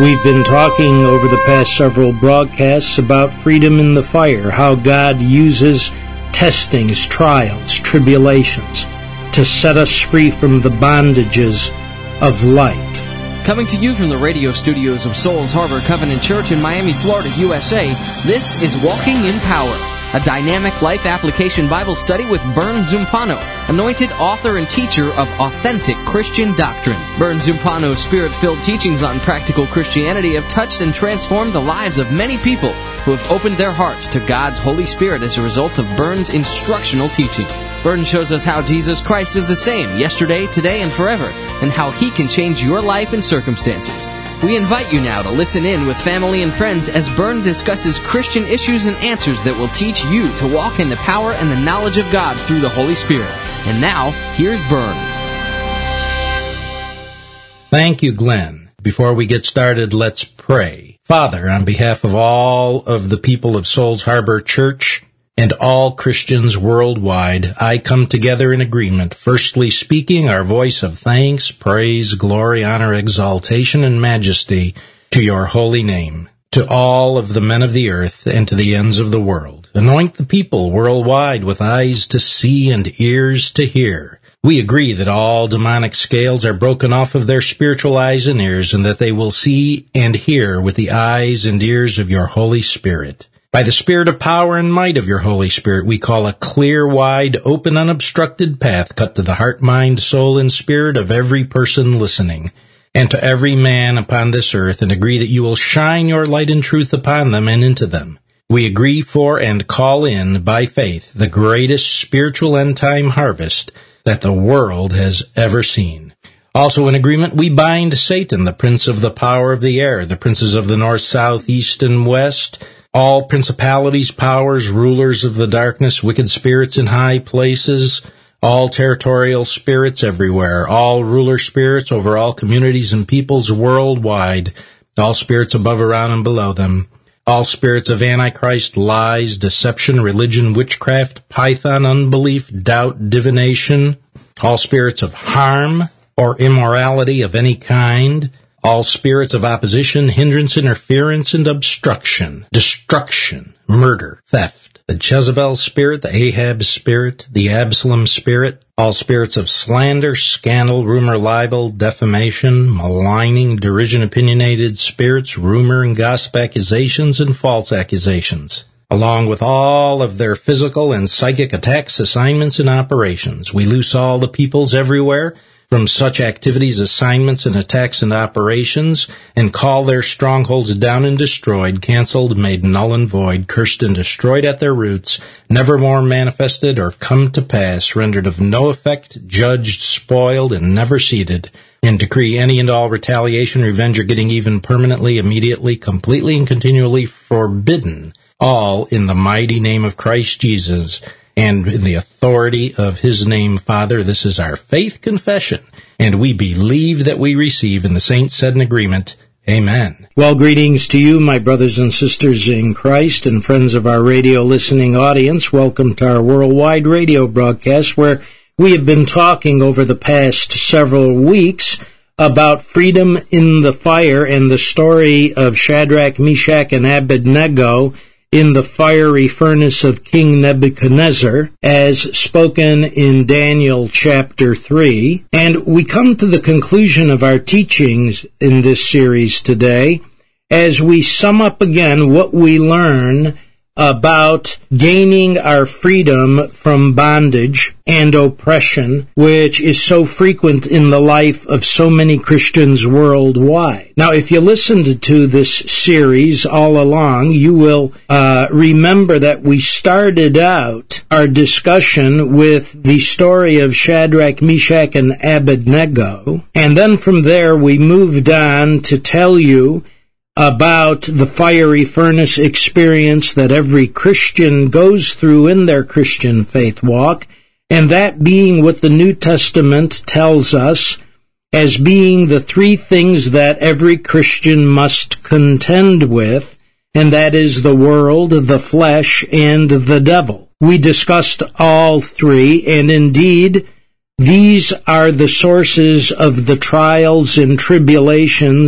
We've been talking over the past several broadcasts about freedom in the fire, how God uses testings, trials, tribulations to set us free from the bondages of life. Coming to you from the radio studios of Souls Harbor Covenant Church in Miami, Florida, USA, this is Walking in Power, a dynamic life application Bible study with Bern Zumpano, anointed author and teacher of authentic Christian doctrine. Bern Zumpano's spirit-filled teachings on practical Christianity have touched and transformed the lives of many people who have opened their hearts to God's Holy Spirit as a result of Bern's instructional teaching. Bern shows us how Jesus Christ is the same yesterday, today, and forever, and how He can change your life and circumstances. We invite you now to listen in with family and friends as Bern discusses Christian issues and answers that will teach you to walk in the power and the knowledge of God through the Holy Spirit. And now, here's Bern. Thank you, Glenn. Before we get started, let's pray. Father, on behalf of all of the people of Souls Harbor Church and all Christians worldwide, I come together in agreement, firstly speaking our voice of thanks, praise, glory, honor, exaltation, and majesty to your holy name, to all of the men of the earth and to the ends of the world. Anoint the people worldwide with eyes to see and ears to hear. We agree that all demonic scales are broken off of their spiritual eyes and ears, and that they will see and hear with the eyes and ears of your Holy Spirit. By the spirit of power and might of your Holy Spirit, we call a clear, wide, open, unobstructed path cut to the heart, mind, soul, and spirit of every person listening, and to every man upon this earth, and agree that you will shine your light and truth upon them and into them. We agree for and call in, by faith, the greatest spiritual end-time harvest that the world has ever seen. Also in agreement, we bind Satan, the prince of the power of the air, the princes of the north, south, east, and west, all principalities, powers, rulers of the darkness, wicked spirits in high places, all territorial spirits everywhere, all ruler spirits over all communities and peoples worldwide, all spirits above, around, and below them, all spirits of Antichrist, lies, deception, religion, witchcraft, python, unbelief, doubt, divination, all spirits of harm or immorality of any kind, all spirits of opposition, hindrance, interference, and obstruction, destruction, murder, theft, the Jezebel spirit, the Ahab spirit, the Absalom spirit, all spirits of slander, scandal, rumor, libel, defamation, maligning, derision, opinionated spirits, rumor and gossip accusations, and false accusations, along with all of their physical and psychic attacks, assignments, and operations. We loose all the peoples everywhere from such activities, assignments, and attacks and operations, and call their strongholds down and destroyed, canceled, made null and void, cursed and destroyed at their roots, never more manifested or come to pass, rendered of no effect, judged, spoiled, and never seated, and decree any and all retaliation, revenge, or getting even permanently, immediately, completely, and continually forbidden, all in the mighty name of Christ Jesus, and in the authority of His name, Father. This is our faith confession, and we believe that we receive, and the saints said in agreement, Amen. Well, greetings to you, my brothers and sisters in Christ, and friends of our radio listening audience. Welcome to our worldwide radio broadcast, where we have been talking over the past several weeks about freedom in the fire and the story of Shadrach, Meshach, and Abednego in the fiery furnace of King Nebuchadnezzar, as spoken in Daniel chapter 3. And we come to the conclusion of our teachings in this series today, as we sum up again what we learn about gaining our freedom from bondage and oppression, which is so frequent in the life of so many Christians worldwide. Now, if you listened to this series all along, you will remember that we started out our discussion with the story of Shadrach, Meshach, and Abednego, and then from there we moved on to tell you about the fiery furnace experience that every Christian goes through in their Christian faith walk, and that being what the New Testament tells us as being the three things that every Christian must contend with, and that is the world, the flesh, and the devil. We discussed all three, and indeed, these are the sources of the trials and tribulations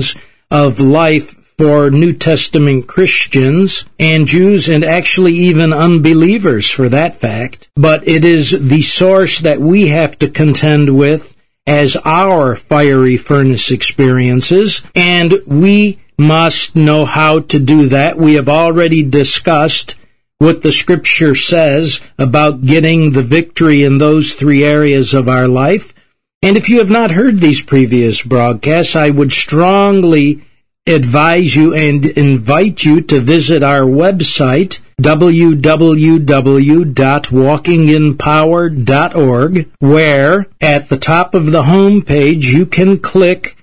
of life for New Testament Christians and Jews, and actually even unbelievers for that fact. But it is the source that we have to contend with as our fiery furnace experiences, and we must know how to do that. We have already discussed what the Scripture says about getting the victory in those three areas of our life. And if you have not heard these previous broadcasts, I would strongly advise you and invite you to visit our website, www.walkinginpower.org, where at the top of the home page you can click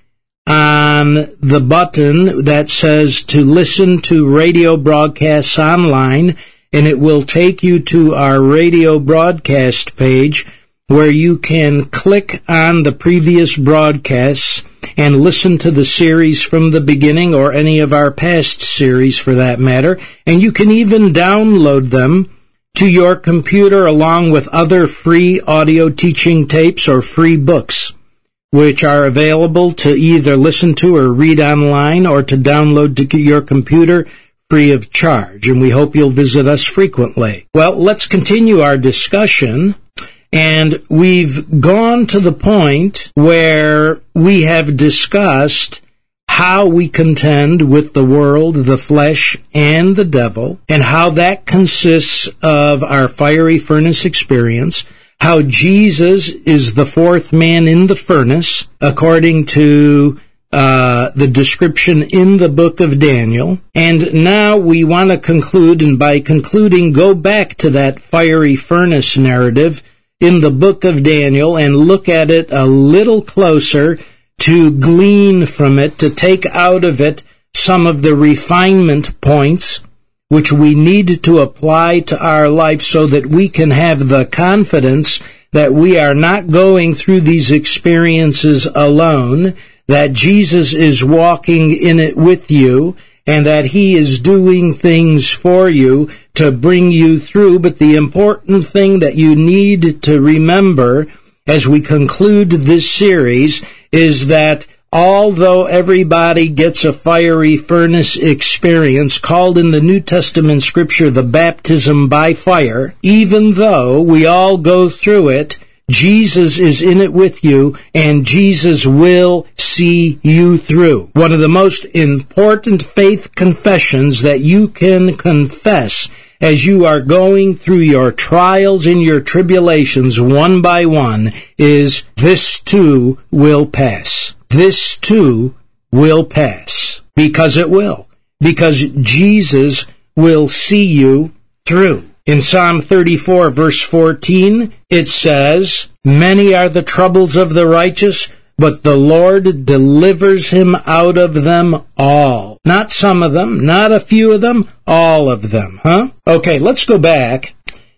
on the button that says to listen to radio broadcasts online, and it will take you to our radio broadcast page where you can click on the previous broadcasts and listen to the series from the beginning, or any of our past series for that matter. And you can even download them to your computer along with other free audio teaching tapes or free books, which are available to either listen to or read online, or to download to your computer free of charge. And we hope you'll visit us frequently. Well, let's continue our discussion. And we've gone to the point where we have discussed how we contend with the world, the flesh, and the devil, and how that consists of our fiery furnace experience, how Jesus is the fourth man in the furnace, according to the description in the book of Daniel. And now we want to conclude, and by concluding, go back to that fiery furnace narrative in the book of Daniel and look at it a little closer, to glean from it, to take out of it some of the refinement points which we need to apply to our life, so that we can have the confidence that we are not going through these experiences alone, that Jesus is walking in it with you, and that He is doing things for you to bring you through. But the important thing that you need to remember as we conclude this series is that although everybody gets a fiery furnace experience, called in the New Testament Scripture the baptism by fire, even though we all go through it, Jesus is in it with you, and Jesus will see you through. One of the most important faith confessions that you can confess as you are going through your trials and your tribulations one by one is, this too will pass. This too will pass. Because it will. Because Jesus will see you through. In Psalm 34, verse 14, it says, "Many are the troubles of the righteous, but the Lord delivers him out of them all." Not some of them, not a few of them, all of them, huh? Okay, let's go back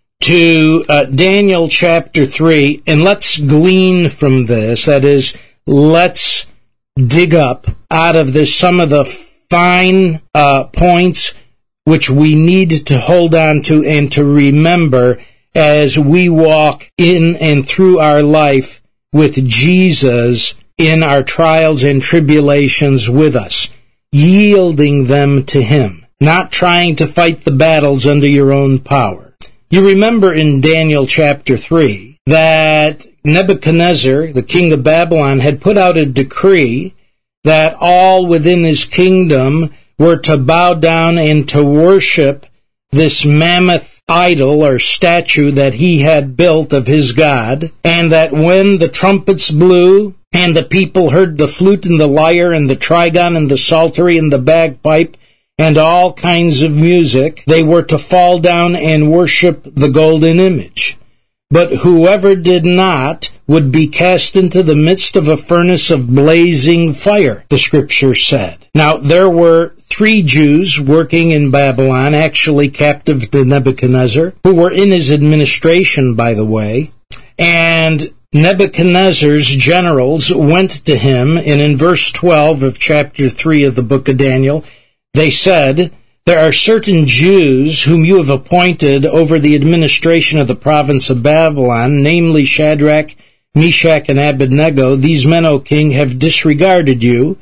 to Daniel chapter 3, and let's glean from this. That is, let's dig up out of this some of the fine points which we need to hold on to and to remember as we walk in and through our life with Jesus in our trials and tribulations with us, yielding them to Him, not trying to fight the battles under your own power. You remember in Daniel chapter 3 that Nebuchadnezzar, the king of Babylon, had put out a decree that all within his kingdom were to bow down and to worship this mammoth idol or statue that he had built of his God, and that when the trumpets blew and the people heard the flute and the lyre and the trigon and the psaltery and the bagpipe and all kinds of music, they were to fall down and worship the golden image. But whoever did not would be cast into the midst of a furnace of blazing fire, the Scripture said. Now, there were 3 Jews working in Babylon, actually captive to Nebuchadnezzar, who were in his administration, by the way, and Nebuchadnezzar's generals went to him, and in verse 12 of chapter 3 of the book of Daniel, they said, "There are certain Jews whom you have appointed over the administration of the province of Babylon, namely Shadrach, Meshach, and Abednego. These men, O king, have disregarded you.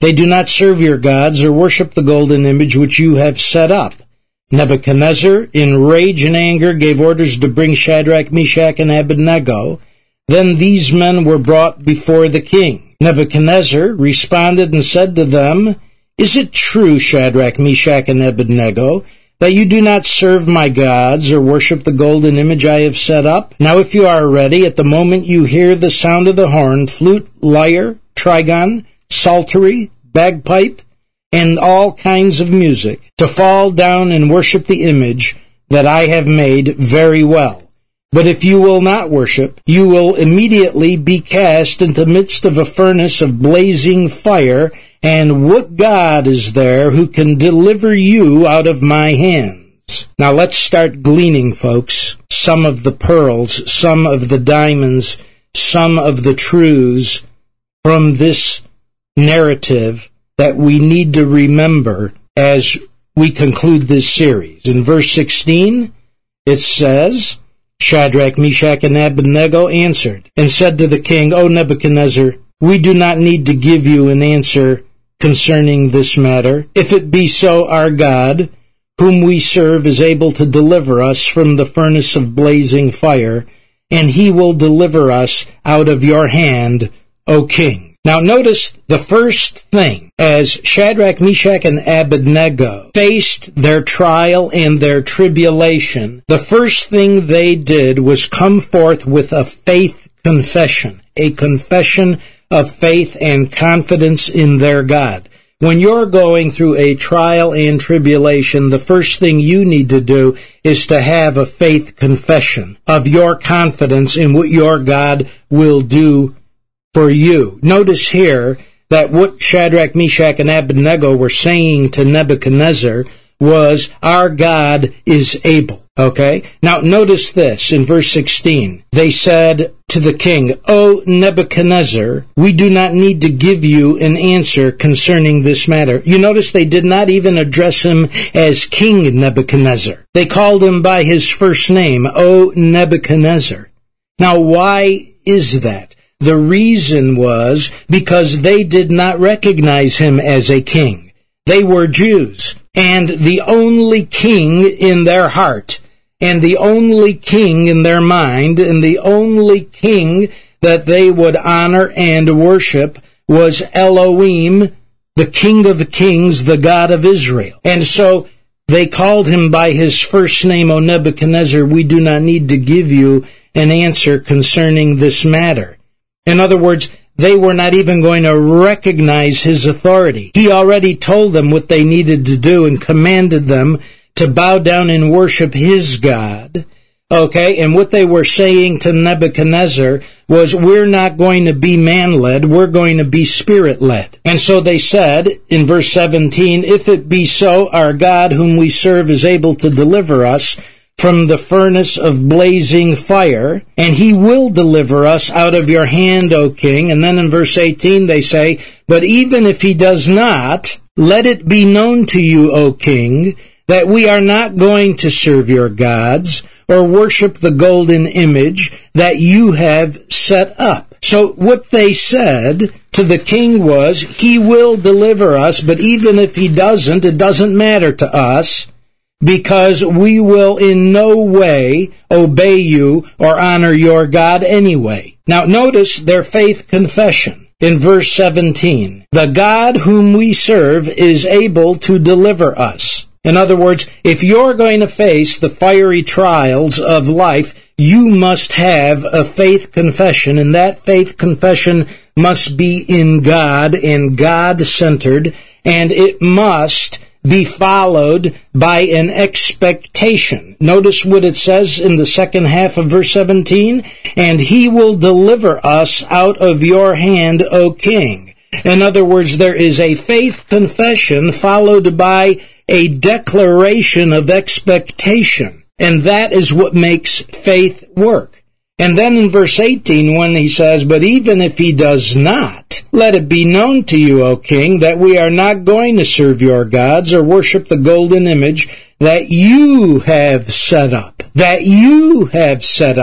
They do not serve your gods or worship the golden image which you have set up. Nebuchadnezzar, in rage and anger, gave orders to bring Shadrach, Meshach, and Abednego. Then these men were brought before the king. Nebuchadnezzar responded and said to them, "Is it true, Shadrach, Meshach, and Abednego, that you do not serve my gods or worship the golden image I have set up? Now if you are ready, at the moment you hear the sound of the horn, flute, lyre, trigon, psaltery, bagpipe, and all kinds of music, to fall down and worship the image that I have made, very well. But if you will not worship, you will immediately be cast into the midst of a furnace of blazing fire, and what God is there who can deliver you out of my hands?" Now let's start gleaning, folks, some of the pearls, some of the diamonds, some of the truths from this narrative that we need to remember as we conclude this series. In verse 16, it says, Shadrach, Meshach, and Abednego answered and said to the king, "O Nebuchadnezzar, we do not need to give you an answer concerning this matter. If it be so, our God, whom we serve, is able to deliver us from the furnace of blazing fire, and he will deliver us out of your hand, O king." Now notice the first thing, as Shadrach, Meshach, and Abednego faced their trial and their tribulation, the first thing they did was come forth with a faith confession, a confession of faith and confidence in their God. When you're going through a trial and tribulation, the first thing you need to do is to have a faith confession of your confidence in what your God will do for you. Notice here that what Shadrach, Meshach, and Abednego were saying to Nebuchadnezzar was, our God is able. Okay? Now notice this in verse 16. They said to the king, "O Nebuchadnezzar, we do not need to give you an answer concerning this matter." You notice they did not even address him as King Nebuchadnezzar. They called him by his first name, O Nebuchadnezzar. Now why is that? The reason was because they did not recognize him as a king. They were Jews, and the only king in their heart, and the only king in their mind, and the only king that they would honor and worship was Elohim, the King of Kings, the God of Israel. And so they called him by his first name, O Nebuchadnezzar, we do not need to give you an answer concerning this matter. In other words, they were not even going to recognize his authority. He already told them what they needed to do and commanded them to bow down and worship his God. Okay, and what they were saying to Nebuchadnezzar was, we're not going to be man-led, we're going to be spirit-led. And so they said, in verse 17, if it be so, our God whom we serve is able to deliver us from the furnace of blazing fire, and he will deliver us out of your hand, O king. And then in verse 18 they say, but even if he does not, let it be known to you, O king, that we are not going to serve your gods or worship the golden image that you have set up. So what they said to the king was, he will deliver us, but even if he doesn't, it doesn't matter to us, because we will in no way obey you or honor your God anyway. Now notice their faith confession in verse 17. The God whom we serve is able to deliver us. In other words, if you're going to face the fiery trials of life, you must have a faith confession, and that faith confession must be in God and God-centered, and it must be followed by an expectation. Notice what it says in the second half of verse 17, and he will deliver us out of your hand, O king. In other words, there is a faith confession followed by a declaration of expectation, and that is what makes faith work. And then in verse 18, when he says, but even if he does not, let it be known to you, O king, that we are not going to serve your gods or worship the golden image that you have set up. That you have set up.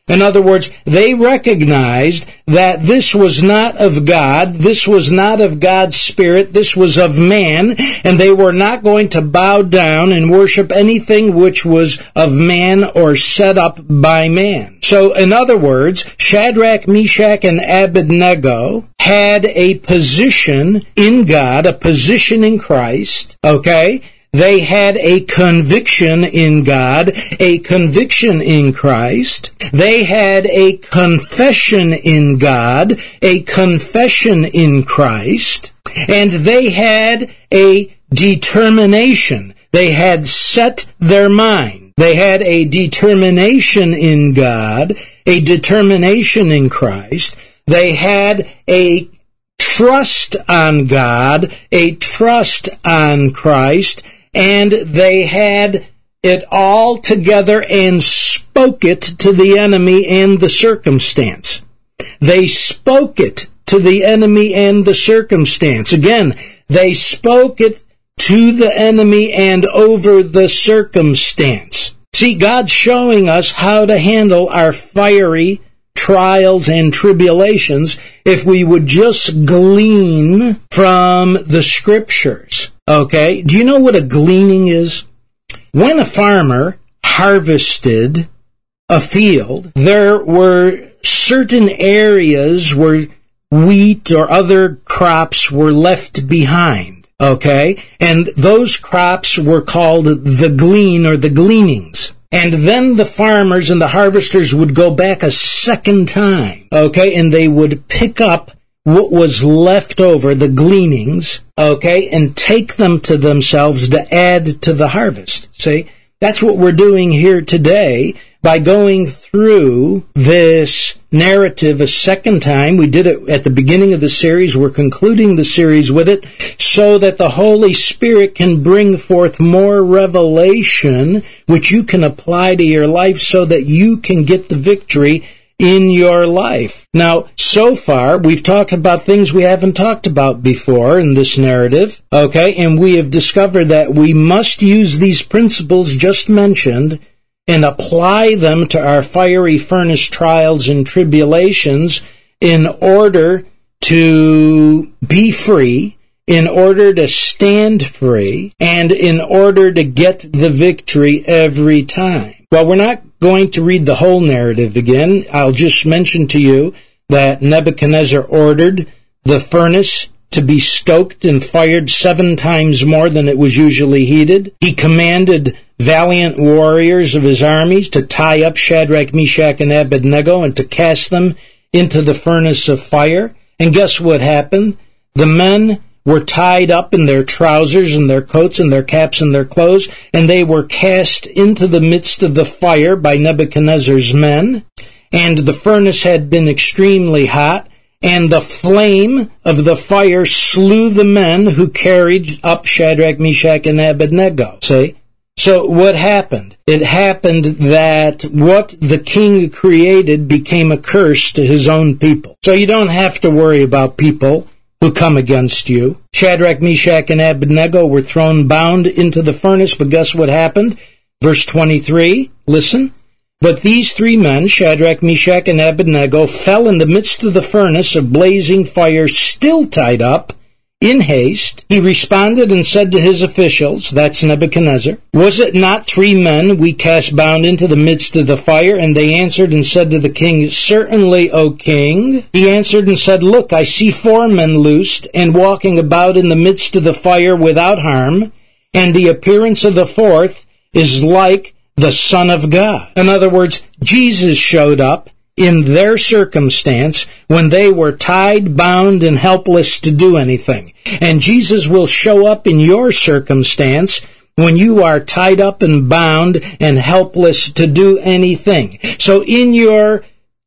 In other words, they recognized that this was not of God, this was not of God's Spirit, this was of man, and they were not going to bow down and worship anything which was of man or set up by man. So, in other words, Shadrach, Meshach, and Abednego had a position in God, a position in Christ, okay? They had a conviction in God, a conviction in Christ. They had a confession in God, a confession in Christ. And they had a determination. They had set their mind. They had a determination in God, a determination in Christ. They had a trust on God, a trust on Christ, and they had it all together and spoke it to the enemy and the circumstance. They spoke it to the enemy and the circumstance. Again, they spoke it to the enemy and over the circumstance. See, God's showing us how to handle our fiery trials and tribulations if we would just glean from the Scriptures. Okay, do you know what a gleaning is? When a farmer harvested a field, there were certain areas where wheat or other crops were left behind, okay? And those crops were called the glean or the gleanings. And then the farmers and the harvesters would go back a second time, okay? And they would pick up what was left over, the gleanings, okay, and take them to themselves to add to the harvest. See, that's what we're doing here today by going through this narrative a second time. We did it at the beginning of the series. We're concluding the series with it so that the Holy Spirit can bring forth more revelation which you can apply to your life so that you can get the victory in your life. Now, so far, we've talked about things we haven't talked about before in this narrative, okay? And we have discovered that we must use these principles just mentioned and apply them to our fiery furnace trials and tribulations in order to be free, in order to stand free, and in order to get the victory every time. Well, we're not going to read the whole narrative again. I'll just mention to you that Nebuchadnezzar ordered the furnace to be stoked and fired 7 times more than it was usually heated. He commanded valiant warriors of his armies to tie up Shadrach, Meshach, and Abednego and to cast them into the furnace of fire. And guess what happened? The men were tied up in their trousers and their coats and their caps and their clothes, and they were cast into the midst of the fire by Nebuchadnezzar's men. And the furnace had been extremely hot, and the flame of the fire slew the men who carried up Shadrach, Meshach, and Abednego. See? So what happened? It happened that what the king created became a curse to his own people. So you don't have to worry about people who come against you. Shadrach, Meshach, and Abednego were thrown bound into the furnace, but guess what happened? Verse 23, listen. But these 3 men, Shadrach, Meshach, and Abednego, fell in the midst of the furnace of blazing fire, still tied up. In haste, he responded and said to his officials, that's Nebuchadnezzar, was it not 3 men we cast bound into the midst of the fire? And they answered and said to the king, certainly, O king. He answered and said, look, I see 4 men loosed and walking about in the midst of the fire without harm, and the appearance of the 4th is like the Son of God. In other words, Jesus showed up in their circumstance when they were tied, bound, and helpless to do anything. And Jesus will show up in your circumstance when you are tied up and bound and helpless to do anything. So in your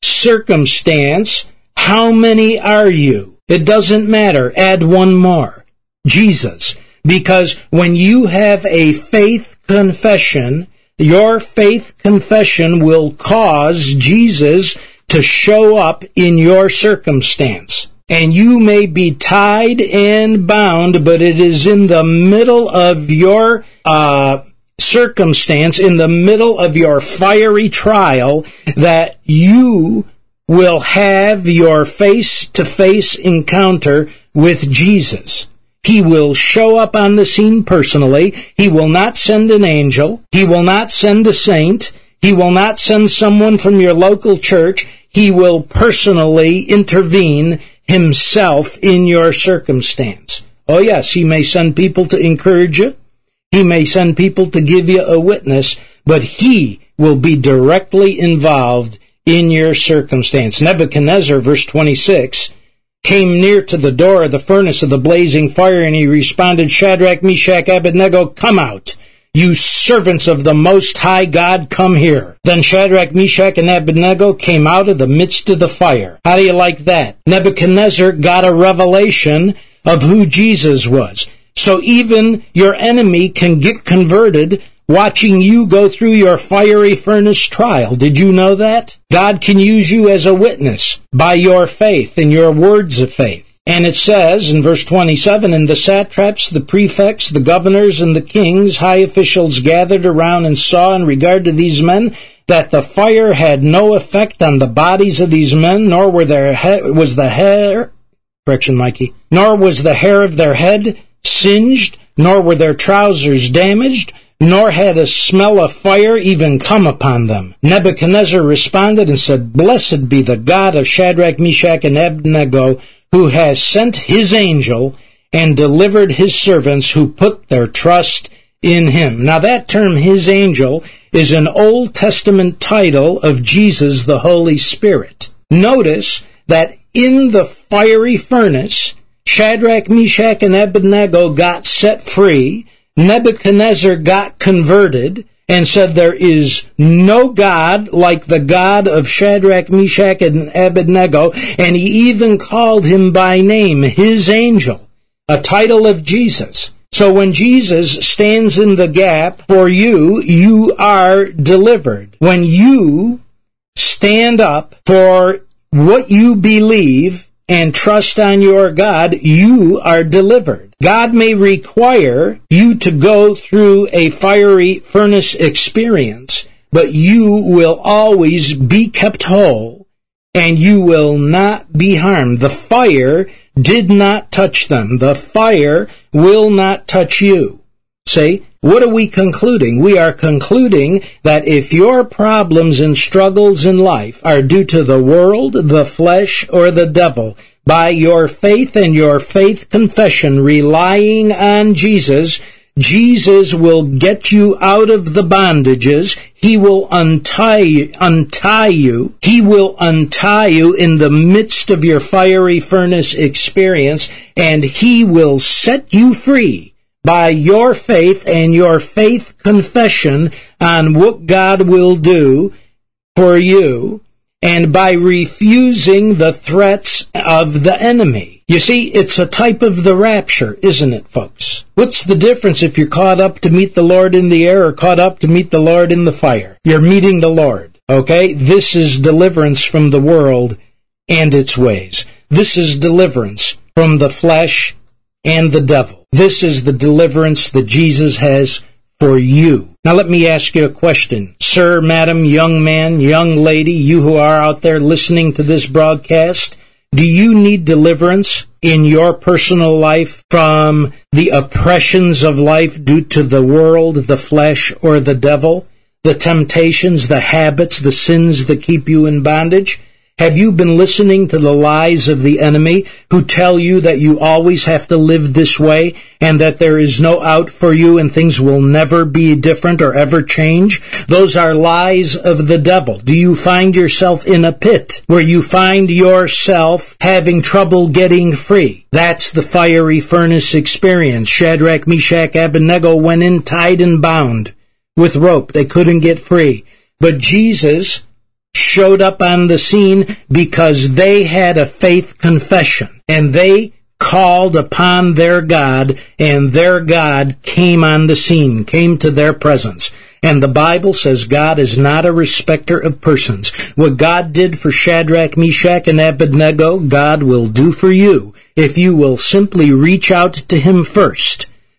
circumstance, how many are you? It doesn't matter. Add 1 more. Jesus. Because when you have a faith confession, your faith confession will cause Jesus to show up in your circumstance. And you may be tied and bound, but it is in the middle of your circumstance, in the middle of your fiery trial, that you will have your face-to-face encounter with Jesus. He will show up on the scene personally. He will not send an angel. He will not send a saint. He will not send someone from your local church. He will personally intervene himself in your circumstance. Oh yes, he may send people to encourage you. He may send people to give you a witness, but he will be directly involved in your circumstance. Nebuchadnezzar, verse 26, came near to the door of the furnace of the blazing fire, and he responded, Shadrach, Meshach, Abednego, come out. You servants of the Most High God, come here. Then Shadrach, Meshach, and Abednego came out of the midst of the fire. How do you like that? Nebuchadnezzar got a revelation of who Jesus was. So even your enemy can get converted watching you go through your fiery furnace trial. Did you know that? God can use you as a witness by your faith and your words of faith. And it says in verse 27, and the satraps, the prefects, the governors, and the kings, high officials gathered around and saw in regard to these men that the fire had no effect on the bodies of these men, nor was the hair of their head singed, nor were their trousers damaged, nor had a smell of fire even come upon them. Nebuchadnezzar responded and said, Blessed be the God of Shadrach, Meshach, and Abednego, who has sent his angel and delivered his servants who put their trust in him. Now that term, his angel, is an Old Testament title of Jesus, the Holy Spirit. Notice that in the fiery furnace, Shadrach, Meshach, and Abednego got set free. Nebuchadnezzar got converted and said there is no God like the God of Shadrach, Meshach, and Abednego, and he even called him by name, his angel, a title of Jesus. So when Jesus stands in the gap for you, you are delivered. When you stand up for what you believe and trust on your God, you are delivered. God may require you to go through a fiery furnace experience, but you will always be kept whole, and you will not be harmed. The fire did not touch them. The fire will not touch you. See, what are we concluding? We are concluding that if your problems and struggles in life are due to the world, the flesh, or the devil, by your faith and your faith confession, relying on Jesus, Jesus will get you out of the bondages. He will untie you. He will untie you in the midst of your fiery furnace experience, and he will set you free by your faith and your faith confession on what God will do for you, and by refusing the threats of the enemy. You see, it's a type of the rapture, isn't it, folks? What's the difference if you're caught up to meet the Lord in the air or caught up to meet the Lord in the fire? You're meeting the Lord, okay? This is deliverance from the world and its ways. This is deliverance from the flesh and the devil. This is the deliverance that Jesus has for you. Now let me ask you a question. Sir, madam, young man, young lady, you who are out there listening to this broadcast, do you need deliverance in your personal life from the oppressions of life due to the world, the flesh, or the devil? The temptations, the habits, the sins that keep you in bondage? Have you been listening to the lies of the enemy who tell you that you always have to live this way and that there is no out for you and things will never be different or ever change? Those are lies of the devil. Do you find yourself in a pit where you find yourself having trouble getting free? That's the fiery furnace experience. Shadrach, Meshach, Abednego went in tied and bound with rope. They couldn't get free. But Jesus showed up on the scene because they had a faith confession, and they called upon their God, and their God came on the scene, came to their presence. And the Bible says God is not a respecter of persons. What God did for Shadrach, Meshach, and Abednego, God will do for you if you will simply reach out to him first.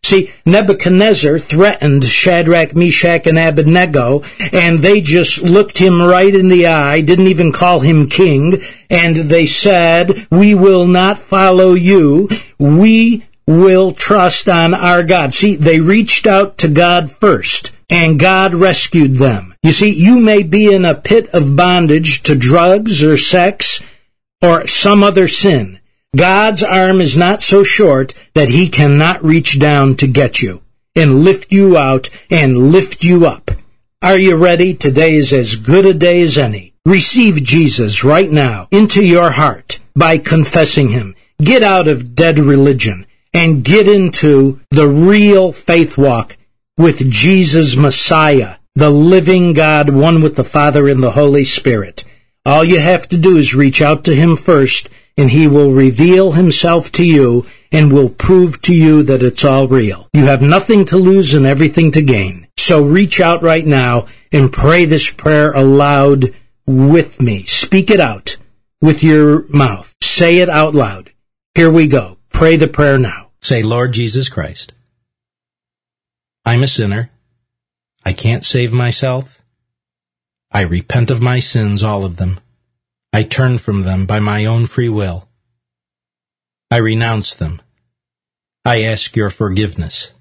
See, Nebuchadnezzar threatened Shadrach, Meshach, and Abednego, and they just looked him right in the eye, didn't even call him king, and they said, "We will not follow you. We will trust on our God." See, they reached out to God first, and God rescued them. You see, you may be in a pit of bondage to drugs or sex or some other sin. God's arm is not so short that he cannot reach down to get you and lift you out and lift you up. Are you ready? Today is as good a day as any. Receive Jesus right now into your heart by confessing him. Get out of dead religion and get into the real faith walk with Jesus Messiah, the living God, one with the Father and the Holy Spirit. All you have to do is reach out to him first, and he will reveal himself to you and will prove to you that it's all real. You have nothing to lose and everything to gain. So reach out right now and pray this prayer aloud with me. Speak it out with your mouth. Say it out loud. Here we go. Pray the prayer now. Say, Lord Jesus Christ, I'm a sinner. I can't save myself. I repent of my sins, all of them. I turn from them by my own free will. I renounce them. I ask your forgiveness.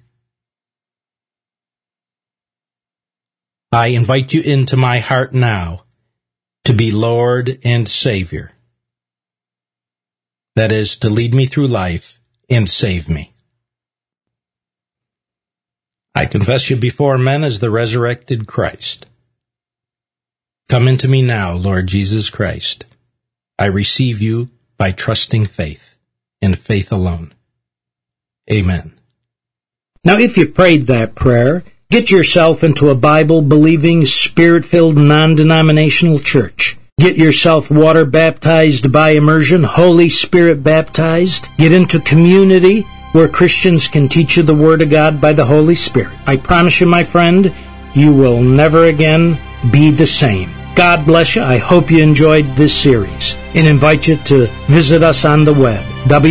I invite you into my heart now to be Lord and Savior. That is, to lead me through life and save me. I confess you before men as the resurrected Christ. Come into me now, Lord Jesus Christ. I receive you by trusting faith, and faith alone. Amen. Now, if you prayed that prayer, get yourself into a Bible-believing, Spirit-filled, non-denominational church. Get yourself water-baptized by immersion, Holy Spirit-baptized. Get into community where Christians can teach you the Word of God by the Holy Spirit. I promise you, my friend, you will never again be the same. God bless you. I hope you enjoyed this series and invite you to visit us on the web,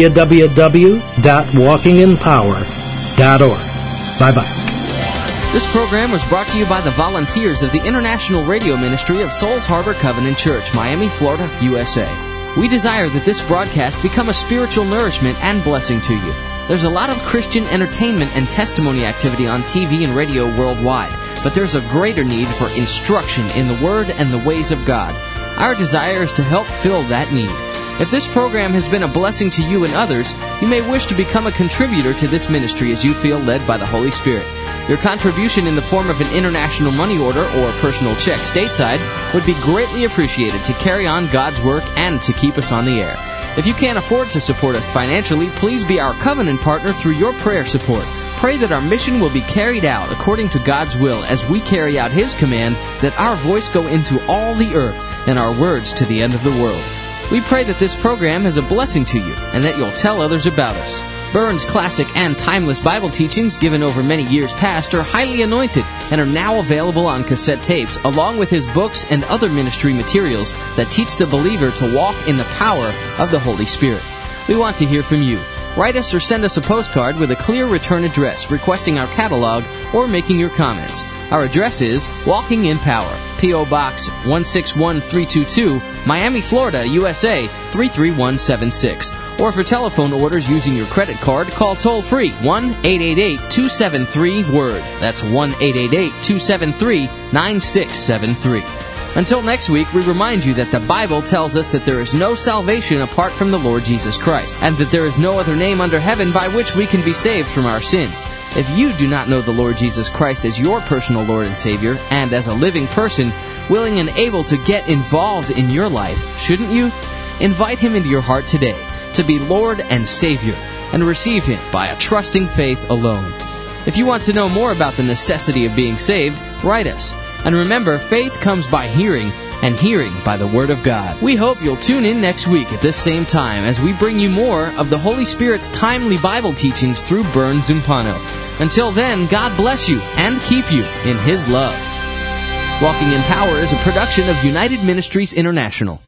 www.walkinginpower.org. Bye-bye. This program was brought to you by the volunteers of the International Radio Ministry of Souls Harbor Covenant Church, Miami, Florida, USA. We desire that this broadcast become a spiritual nourishment and blessing to you. There's a lot of Christian entertainment and testimony activity on TV and radio worldwide, but there's a greater need for instruction in the Word and the ways of God. Our desire is to help fill that need. If this program has been a blessing to you and others, you may wish to become a contributor to this ministry as you feel led by the Holy Spirit. Your contribution in the form of an international money order or a personal check stateside would be greatly appreciated to carry on God's work and to keep us on the air. If you can't afford to support us financially, please be our covenant partner through your prayer support. Pray that our mission will be carried out according to God's will as we carry out His command that our voice go into all the earth and our words to the end of the world. We pray that this program is a blessing to you and that you'll tell others about us. Burns' classic and timeless Bible teachings given over many years past are highly anointed and are now available on cassette tapes, along with his books and other ministry materials that teach the believer to walk in the power of the Holy Spirit. We want to hear from you. Write us or send us a postcard with a clear return address requesting our catalog or making your comments. Our address is Walking in Power, P.O. Box 161322, Miami, Florida, USA 33176. Or for telephone orders using your credit card, call toll-free 1-888-273-WORD. That's 1-888-273-9673. Until next week, we remind you that the Bible tells us that there is no salvation apart from the Lord Jesus Christ, and that there is no other name under heaven by which we can be saved from our sins. If you do not know the Lord Jesus Christ as your personal Lord and Savior, and as a living person, willing and able to get involved in your life, shouldn't you? Invite Him into your heart today to be Lord and Savior, and receive Him by a trusting faith alone. If you want to know more about the necessity of being saved, write us. And remember, faith comes by hearing, and hearing by the Word of God. We hope you'll tune in next week at this same time as we bring you more of the Holy Spirit's timely Bible teachings through Burns Zumpano. Until then, God bless you and keep you in His love. Walking in Power is a production of United Ministries International.